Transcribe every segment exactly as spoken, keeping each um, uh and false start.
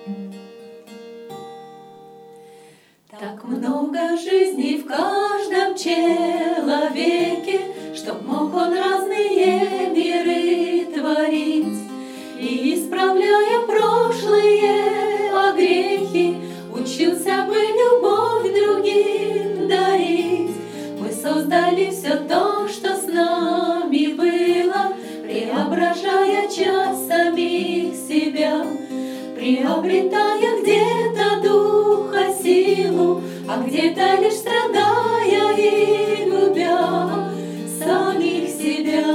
Так много жизни в каждом человеке, чтоб мог он разные миры творить. И, исправляя прошлые огрехи, учился бы любовь другим дарить. Мы создали все то, что с нами было, преображая часть самих себя, приобретая где-то духа силу, а где-то лишь страдая и губя самих себя.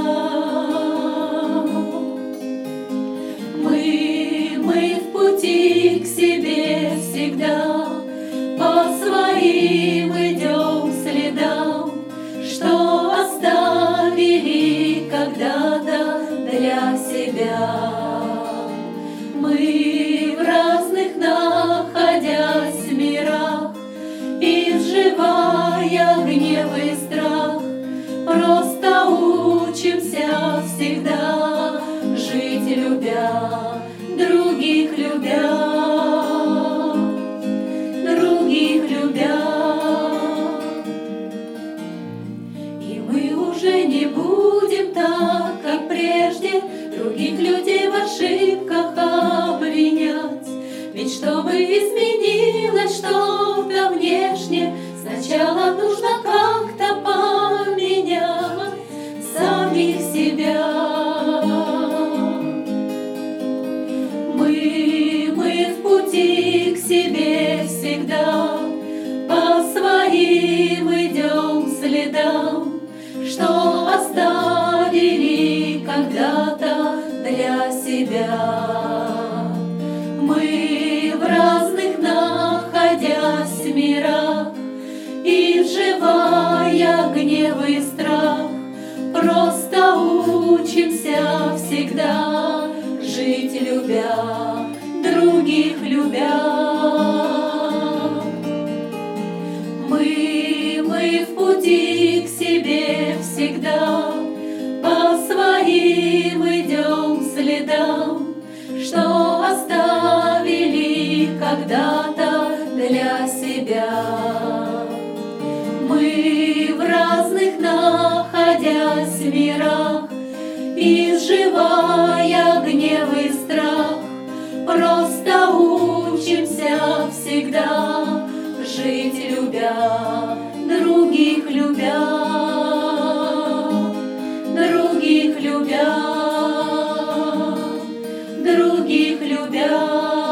Мы, мы в пути к себе всегда, по своим идем следам, что оставили когда-то для себя. Мы в разных находясь мирах, изживая гнев и страх, просто учимся всегда жить любя, других любя, других любя. И мы уже не будем так, как прежде, других людей в ошибках обвинять. Ведь чтобы изменилось что-то внешне, сначала нужно как-то поменять самих себя. Мы, мы в пути к себе всегда, по своим идем следам, что оставили когда-то для себя. Мы в разных находясь мирах, изживая гнев и страх, просто учимся всегда жить любя, других любя. Мы, мы в пути к себе всегда, по своим идем следам, что оставили когда-то для себя. Мы в разных находясь мирах, изживая гнев и страх, просто учимся всегда жить любя, других любя, других любя, других любя.